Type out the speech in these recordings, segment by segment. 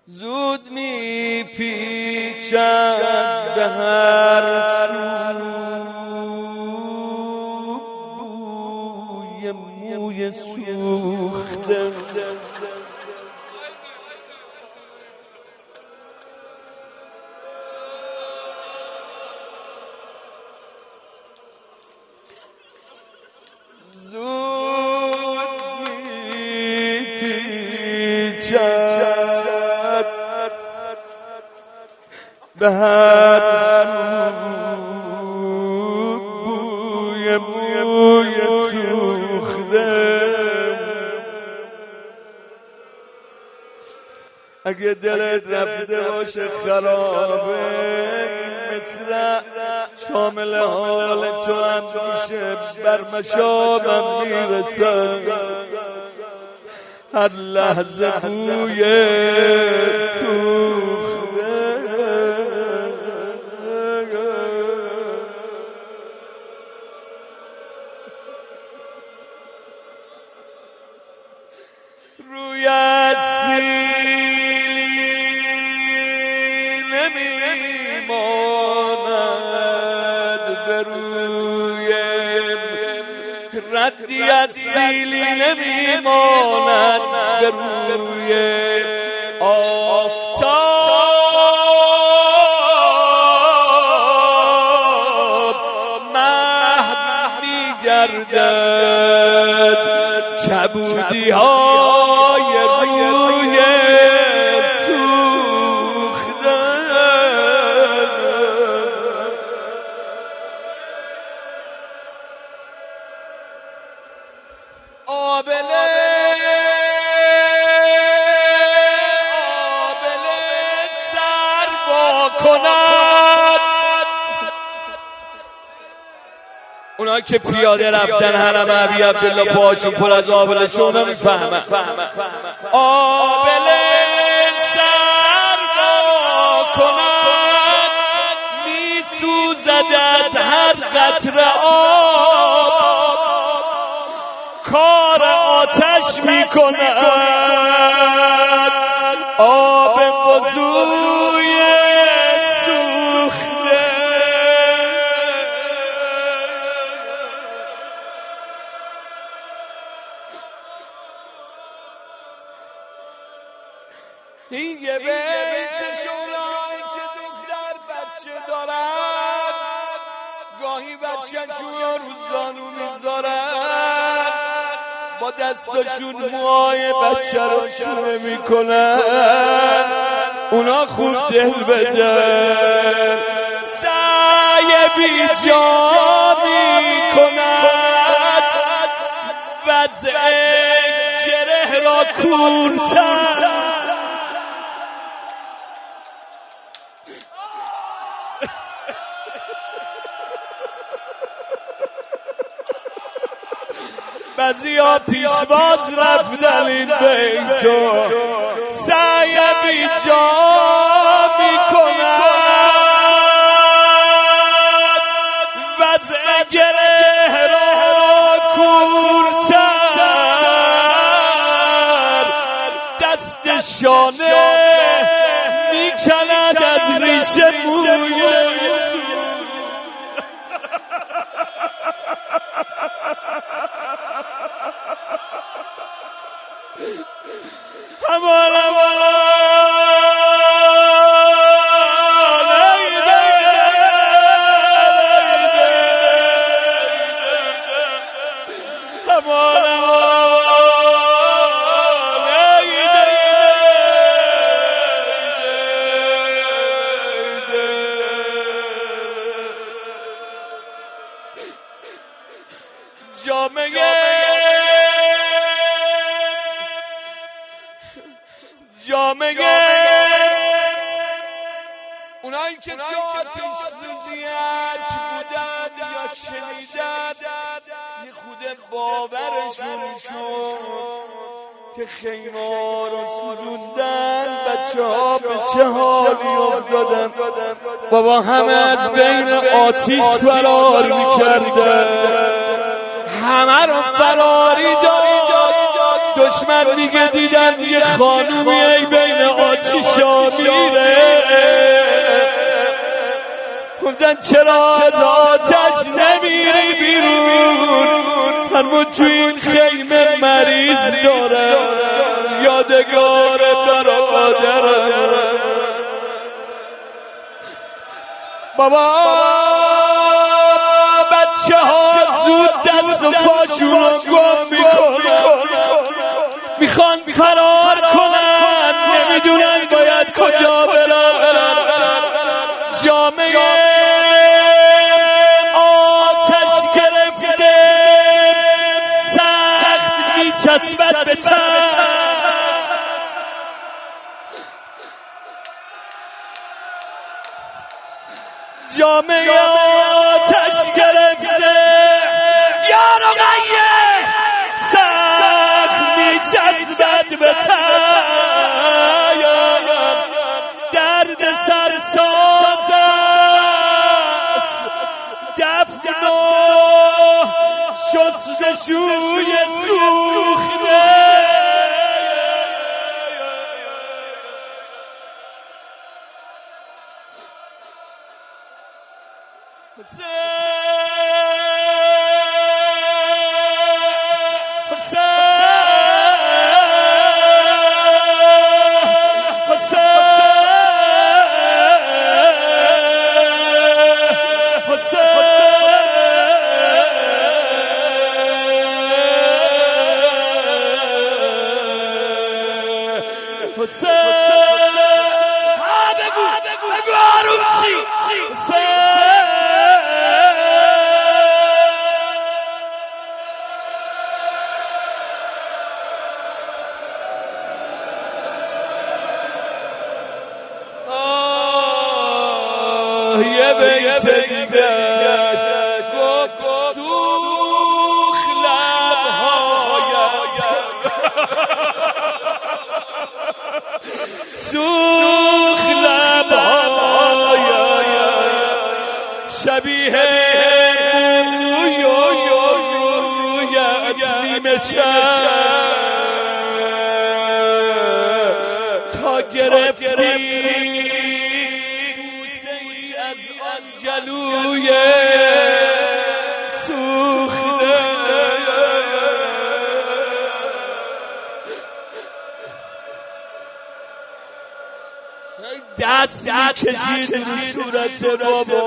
زود میپیچد به هر سو بوی موی سوخته، زود میپیچد به هر بوی موی سوخته. اگه دلت رفته باشه خرابه، این مصرع شامل حال تو هم میشه، بر مشامم میرسه هر لحظه بوی سوخته. روی سیلی نمیماند، به روی ردی از سیلی نمیماند، به روی آفتاب محو میگردد کبودی های روی سوخته. آبله سر وا کند، اونایی که پیاده رفتن حرم ابی عبدالله پاهاشون پر از آبله اونا میفهمن. آبله سر وا کند، میسوزد از هر قطره آب، کار آتش میکند آب وضوی سوخته. این یه بیت شورایی که دختر بچه دارن، گاهی بچه‌شون رو زانو میذارن، با دستاشون موهای بچه رو شونه میکنن، اونا خوب دل بدن، سعی بی جا میکند، وضع گره را کورتر. بعضیا پیشواز رفتن این بیتو، سعی بی جا میکند، وضع گره را کورتر، دست شانه میکند از ریشه موی. جامعه اونایی که تو آتش سوزی هرچ بودن یا شنیدن، یه خود باورشون شد که خیمه رو سوزوندن، بچه ها به چه حالی افتادن. بابا همه از بین آتیش فرار میکردن، همه رو فراری داد. دشمن میگه دیدن یه خانومی ای بین آتیش میره. گفتن چرا از آتش نمیری بیرون، هرمون تو این خیمه مریض داره، یادگار برادرم. بابا بچه ها زود دست و پاشون رو گم میکنن، میخوان فرار کنن، نمیدونن باید کجا برن. جامعه آتش گرفته، سخت میچسبد به تن. جامعه آتش گرفته، یا رقیه سخت میچسبد به تن. درد سرساز است، دفن و شستشوی سوخته. بگو آروم چی یه بیت دیگرش گفت سوخ لبهایت، سوخ لبهایت شبیه رویت نیمه شب تا گرفتی جلوی سوخته. دست میکشید رو صورت بابا،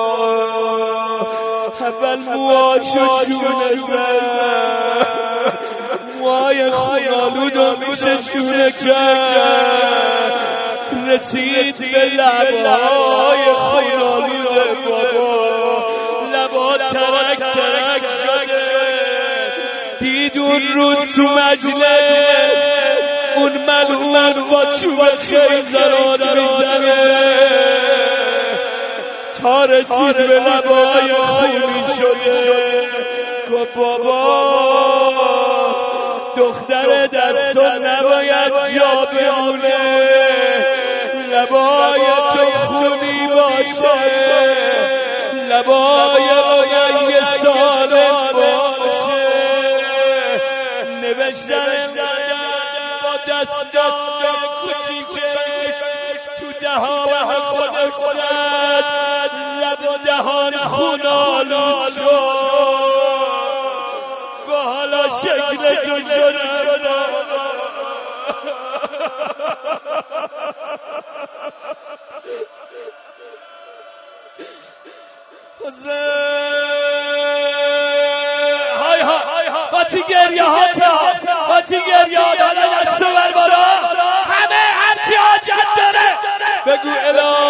اول موهاشو شونه زد، موهای خونالودو میشه شونه کرد، رسید به لبهای خونالود بابا، لبا ترک ترک شده. دید اون روز تو مجلس اون ملعون با چوب خیزران میزنه تا رسید به لبهای خونی شده. گفت بابا دختر دستم نباید جا بمونه، لبای تو خونی باشه، لبای رقیه سالم باشه. نوشتن با دستای کوچیکش تو دهان خودش زد، لب و دهان خونالود شد. گو حالا شکل تو شده های ها قاطی گریه ها قاطی گریه ها، حالا دستو بر بالا، همه هرچی حاجت داره بگو الهی